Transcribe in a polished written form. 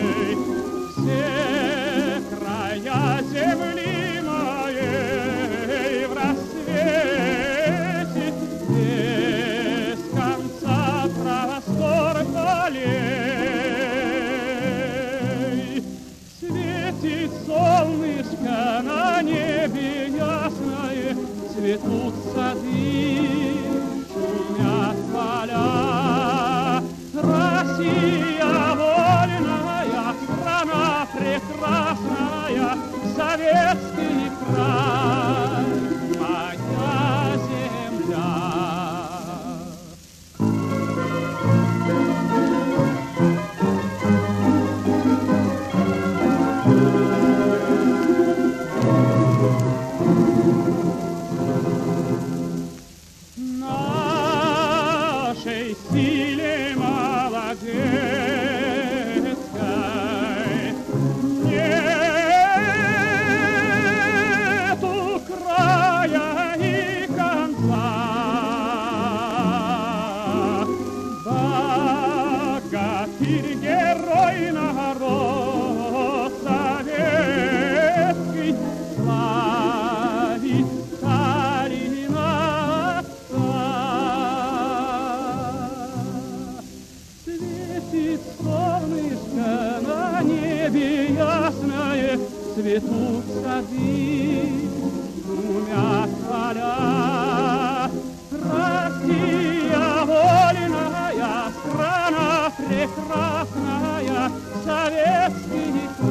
Все края земли моей в рассвете без конца простор полей. Светит солнышко на небе ясное, цветут сады, шумят поля. Россия вольная, страна прекрасная, советский край, моя земля. Нашей силе молодецкой нету края и конца. Богатырь, герой, народ советский славит Сталина отца. Светит солнышко на небе ясное, цветут сады, шумят поля. Россия вольная, страна прекрасная, советский